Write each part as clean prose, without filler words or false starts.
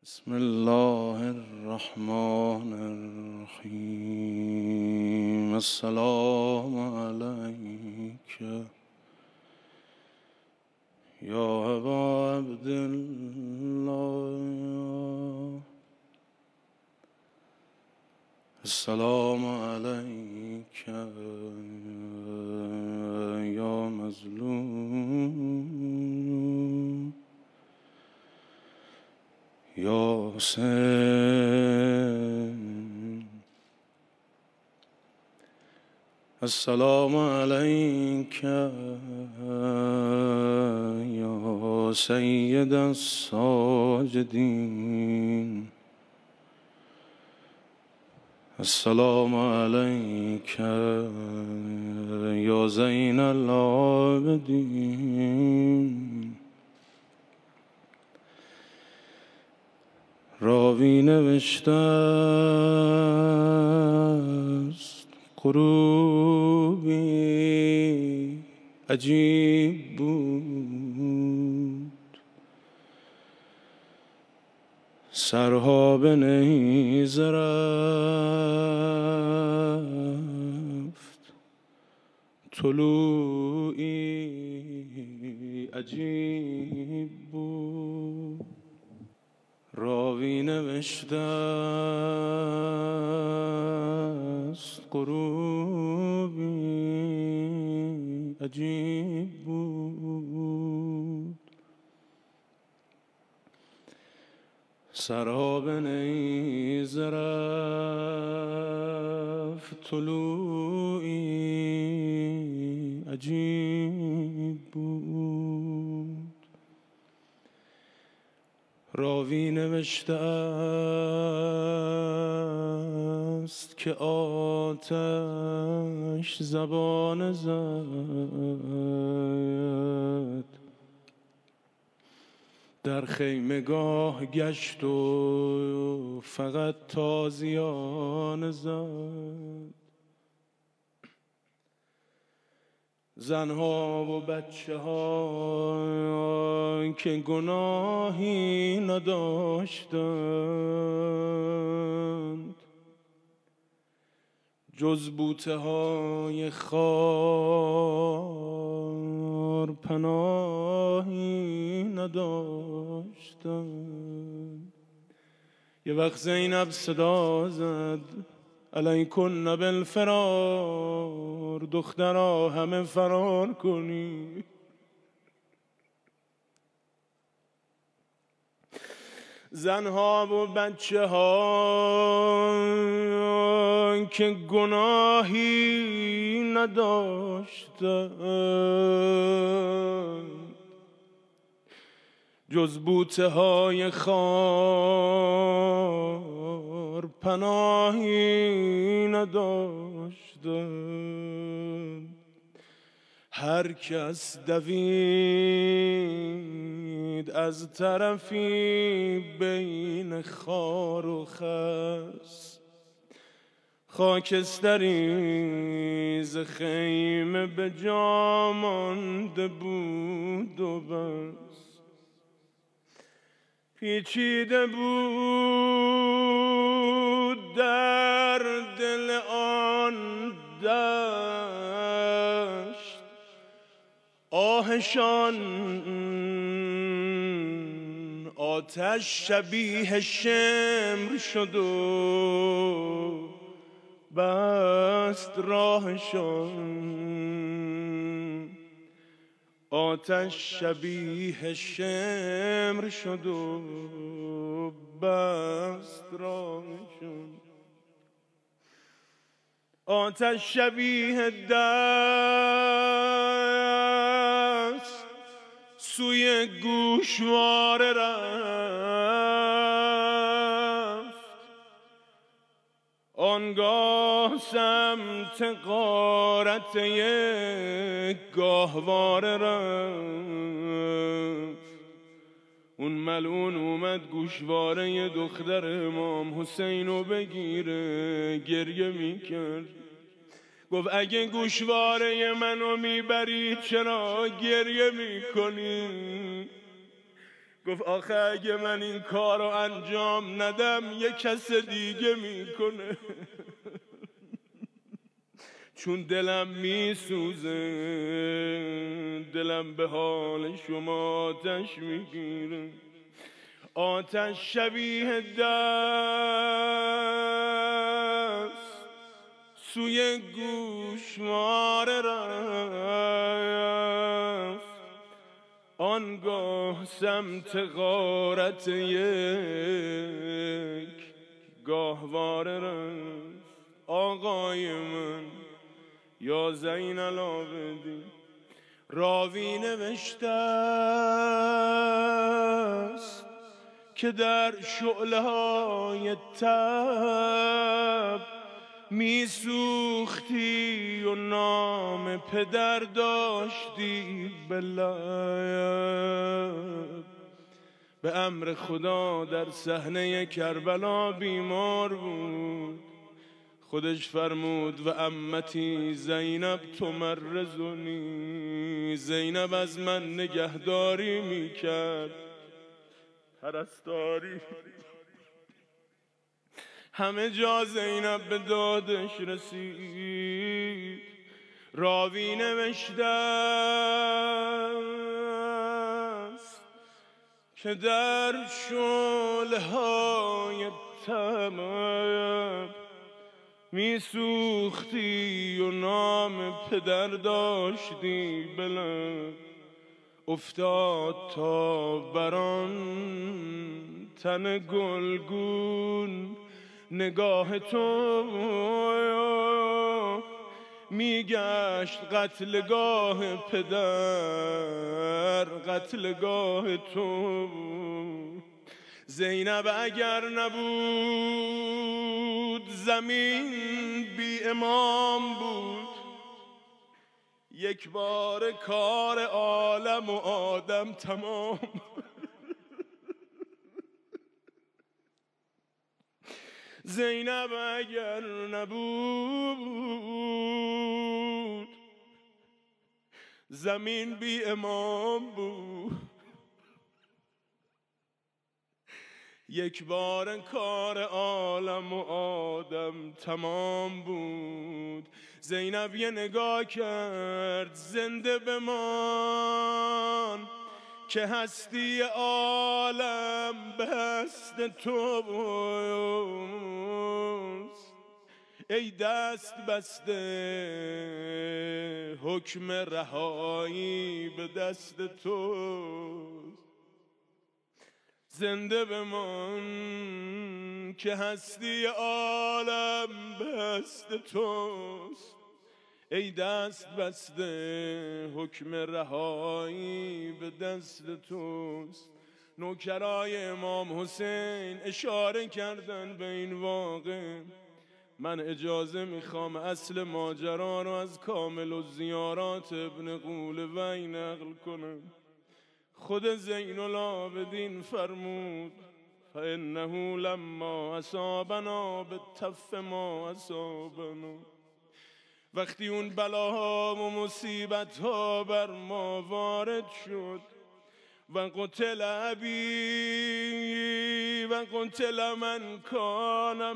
بسم الله الرحمن الرحیم. السلام علیک یا ابا عبدالله. السلام علیک یا مظلوم یا حسین. السلام علیک یا سید الساجدین. السلام علیک یا زین العابدین. راوی نوشته است غروبی عجیب بود، سرها به نیزه رفت، طلوعی عجیب بود. راوی نوشته است غروبی عجیب بود، سرها به نیزه رفت، طلوعی عجیب بود. راوی نوشته است که آتش زبان زد، در خیمگاه گشت و فقط تازیانه زد. زنها و بچه ها که گناهی نداشتند، جز بوته های خار پناهی نداشتند. یه وقت زینب صدا زد علیکن بالفرار، دخترها همه فرار کنی. زنها و بچه ها که گناهی نداشتند، جز بوته های خار پناهی نداشتند. هر کس دوید از طرفی بین خار و خس، خاکستری ز خیمه به جا مانده بود و بس. پیچیده بود در دل آن دشت آهشان، آتش شبیه شمر شد و بست راهشان. آتش شبیه شمر شد و بست راهشان. آتش شبیه دست سوی گوشواره رفت، آنگاه سمت غارت یک گاهواره رفت. اون ملعون اومد گوشواره دختر امام حسینو بگیره، گریه میکرد. گفت اگه گوشواره منو میبری چرا گریه میکنی؟ گفت آخه اگه من این کارو انجام ندم یه کس دیگه میکنه، چون دلم میسوزه، دلم به حال شما آتش میگیره. آتش شبیه دست سوی گوشواره رفت، آنگاه سمت غارت یک گاهواره رفت. آقای من یا زین العابدین راوی نوشته است که در شعله های تب می سوختی و نام پدر داشتی به لب. به امر خدا در صحنه کربلا بیمار بود، خودش فرمود و عمتی زینب تمرزونی، زینب از من نگهداری میکرد، پرستاری. همه جا زینب به دادش رسید. راوی نوشته است که در شعله های تب می سوختی و نام پدر داشتی به لب. افتاد تا بران تن گلگون نگاه تو، میگشت قتلگاه پدر قتلگاه تو. زینب اگر نبود زمین بی امام بود، یک بار کار عالم و آدم تمام. زینب اگر نبود زمین بی امام بود، یک بار کار عالم و آدم تمام بود. زینب یه نگاه کرد، زنده بمان که هستی عالم به دست توست. ای دست بسته حکم رهایی به دست توست. زنده بمان که هستی عالم به دست توست. ای دست بسته حکم رهایی به دست توست. نوکرای امام حسین اشاره کردن به این واقع. من اجازه میخوام اصل ماجرا رو از کامل الزیارات ابن قولوی نقل کنم. خود زین العابدین فرمود فانه لما اصابنا بالتف ما اصابنا. وقتی اون بلاها و مصیبتها بر ما وارد شد، و قتل ابی و قتل من کان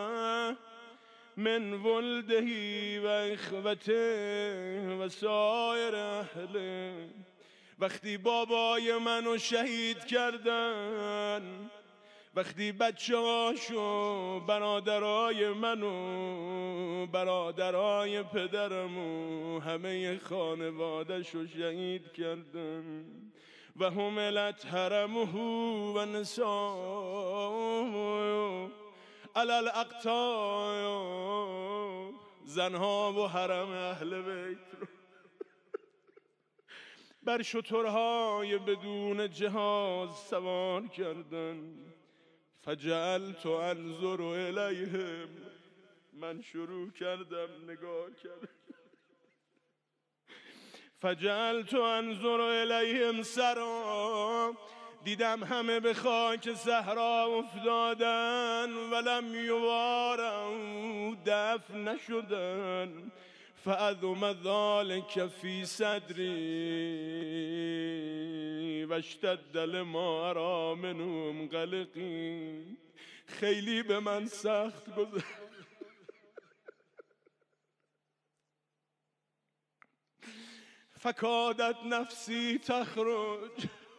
من ولدهی و اخوته و سایر اهله. وقتی بابای منو شهید کردن، وقتی بچه هاشو برادرای منو برادرای پدرمو همه خانوادهشو شهید کردن، و هملت حرمه و نساء علی الاقطاع. زنها و حرم اهل بیت رو بر شترهای بدون جهاز سوار کردن. فجعلت انظر الیهم، من شروع کردم نگاه کردم. فجعلت انظر الیهم سرا، دیدم همه به خاک صحرا افتادن. ولم یواروا دفن نشدن. فعظم ذلك فی صدری و اشتد لما ارا منهم قلقی. خیلی به من سخت گذشت، فکادت نفسی تخرج،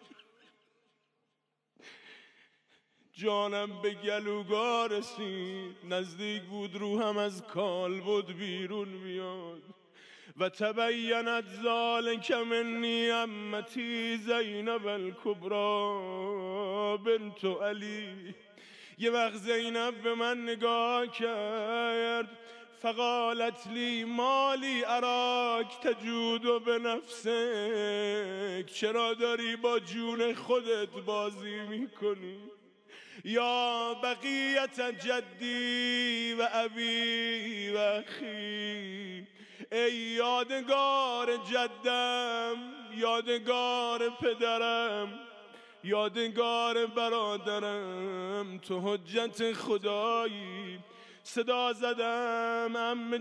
جانم به گلوگاه رسید، نزدیک بود روحم از کالبد بیرون بیاد. و تبینت ذلک منی عمتی زینب الکبری بنت علی. یه وقت زینب به من نگاه کرد، فقالت لی مالی اراک تجود به نفسک، چرا داری با جون خودت بازی میکنی؟ یا بقیت جدی و ابی و اخی، ای یادگار جدم، یادگار پدرم، یادگار برادرم، تو حجت خدایی. صدا زدم عم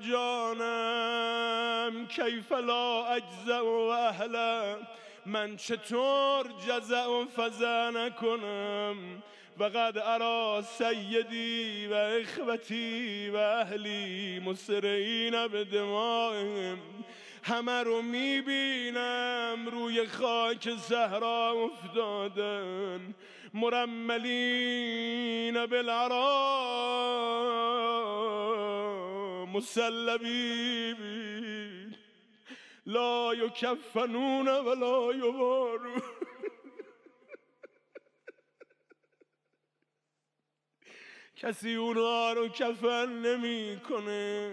جانم کیف لا اجزع و اهلم، من چطور جزع و فزع نکنم؟ و قد ارا سیدی و اخوتی و اهلی مسرعین به دمائهم، همه رو میبینم روی خاک صحرا افتادن، مرملین بالعرا مسلبین، لا یکفنون ولا یوارون. کسی اونها رو کفن نمیکنه،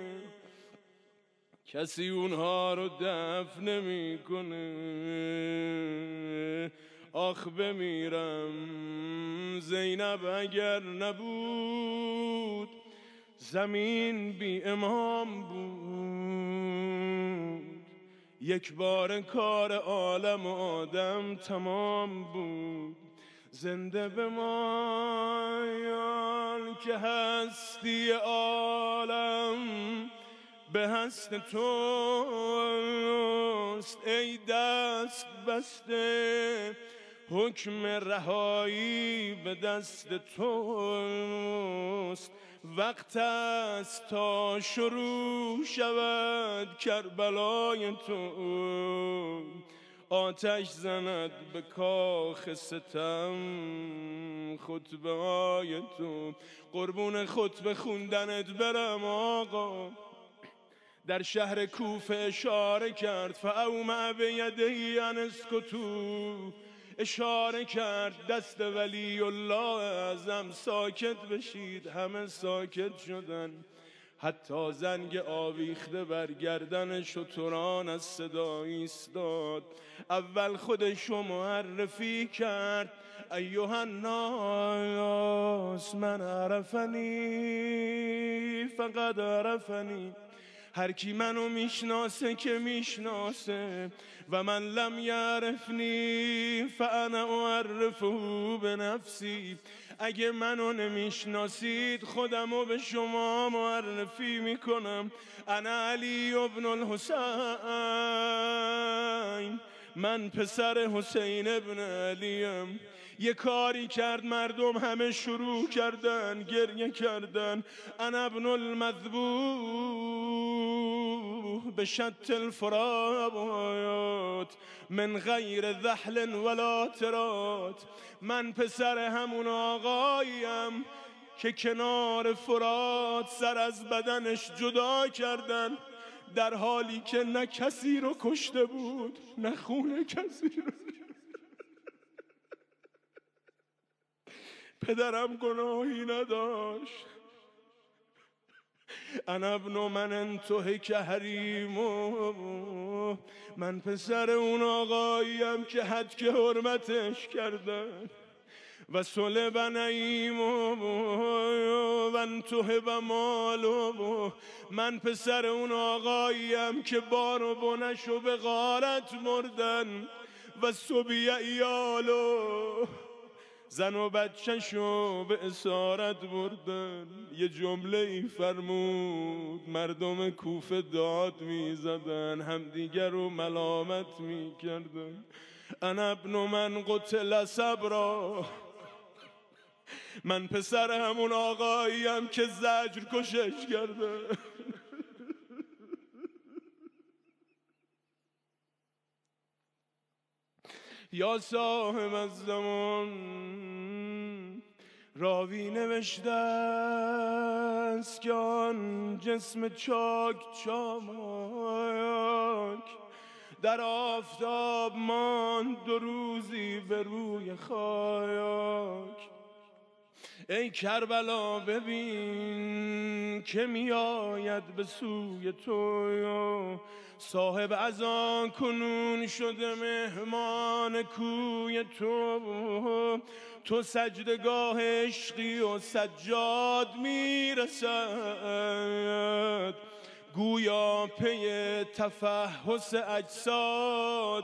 کسی اونها رو دفن نمیکنه. آخ بمیرم زینب اگر نبود، زمین بی امام بود، یک بار کار عالم و آدم تمام بود. زنده بمان که هستی عالم به هست توست، ای دست بسته حکم رهایی به دست توست. وقت است تا شروع شود کربلای تو، آتش زند به کاخ ستم خطبه های تو. قربون خطبه خوندنت برم آقا. در شهر کوفه اشاره کرد، فاومع بیدهی ان اسکتوا، اشاره کرد دست ولی الله اعظم ساکت بشید. همه ساکت شدن، حتی زنگ آویخته بر گردن شتران از صدا ایستاد. اول خودشو معرفی کرد، ایها الناس من عرفنی فقد عرفنی، هر کی منو میشناسه که میشناسه، و من لم یعرفنی فانا اعرفه بنفسی، اگه منو نمیشناسید خودمو به شما معرفی میکنم. انا علی ابن الحسین، من پسر حسین ابن علیم. یه کاری کرد مردم همه شروع کردن گریه کردن. انا ابن المذبوح بشت الفرات من غیر ذحل ولا ترات، من پسر همون آقاییم که کنار فرات سر از بدنش جدا کردن، در حالی که نه کسی رو کشته بود نه خون کسی رو. پدرم گناهی نداشت. انا ابن من انتهک حریمه، من پسر اون آقاییم که حد که حرمتش کردن. و صلب نعیم و انتهب مالو، من پسر اون آقاییم که بار و بنشو به غارت مردن. و صبی ایالو، زن و بچه‌شو به اسارت بردن. یه جمله ای فرمود مردم کوفه داد میزدن، همدیگر رو ملامت میکردن. انا ابن من قتل صبرا، من پسر همون آقاییم که زجر کشش کرده. یا صاحب الزمان راوی نوشته است که آن جسم چاک چالاک در آفتاب ماند 2 روزی به روی خاک. ای کربلا ببین که می آید به سوی تو، صاحب از آن کنون شده مهمان کوی تو. تو سجدگاه عشقی و سجاد میرسد، گویا پی تفحص اجساد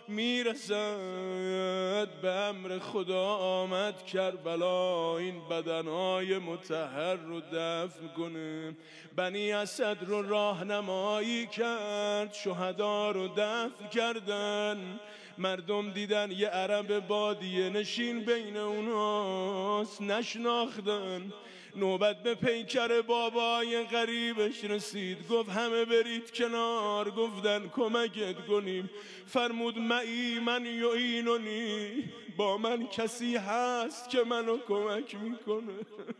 میرسد. به امر خدا آمد کربلا این بدنهای مطهر رو دفن کنه. بنی اسد رو راهنمایی کرد، شهدا رو دفن کردن. مردم دیدن یه عرب بادیه نشین بین اوناست، نشناختن. نوبت به پیکر بابای غریبش رسید، گفت همه برید کنار. گفتن کمکت کنیم. فرمود معی من یعیننی، با من کسی هست که منو کمک میکنه.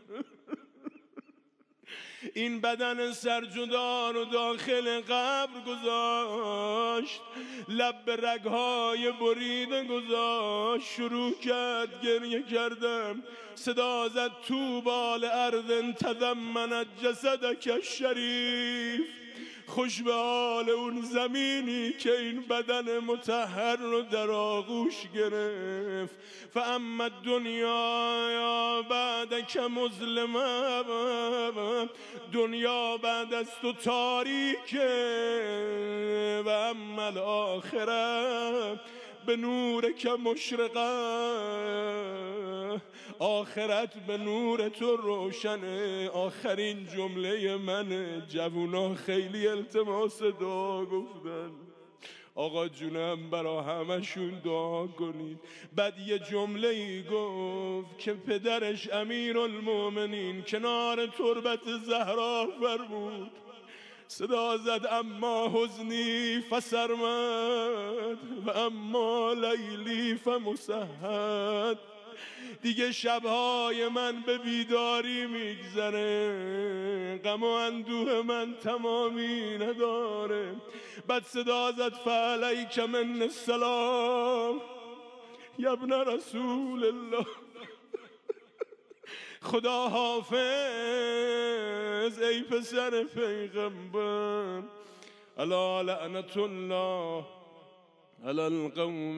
این بدن سرجدا رو داخل قبر گذاشت، لب به رگهای بریده گذاشت. شروع کرد گریه کردم، صدا زد طوبی لارض تضمنت جسدک الشریف. خوش به حال اون زمینی که این بدن مطهر رو در آغوش گرفت. فاما الدنیا بعدک مظلمه، دنیا بعد از تو تاریکه. و اما الاخره به نور که مشرقه، آخرت به نور تو روشنه. آخرین جمله من. جوونا خیلی التماس دعا گفتن، آقا جونم برا همشون دعا کنید. بعد یه جمله ای گفت که پدرش امیرالمومنین کنار تربت زهرا فرمود، صدا زد اما حزنی فسرمد و اما لیلی فمسهد. دیگه شبهای من به بیداری میگذره، غم و اندوه من تمامی نداره. بعد صدا زد فعلیک من السلام یا ابن رسول الله. خدا حافظ ای پسر پیغمبر. الا لعنت الله علی القوم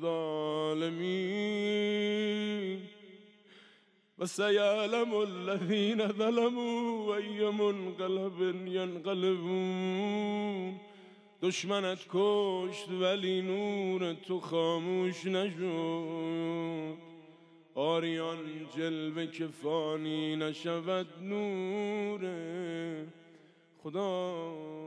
الظالمین و سیعلم الذین ظلموا ای منقلب ینقلبون. دشمنت کشت ولی نور تو خاموش نشد، آریان جلوه که فانی نشود نور خدا.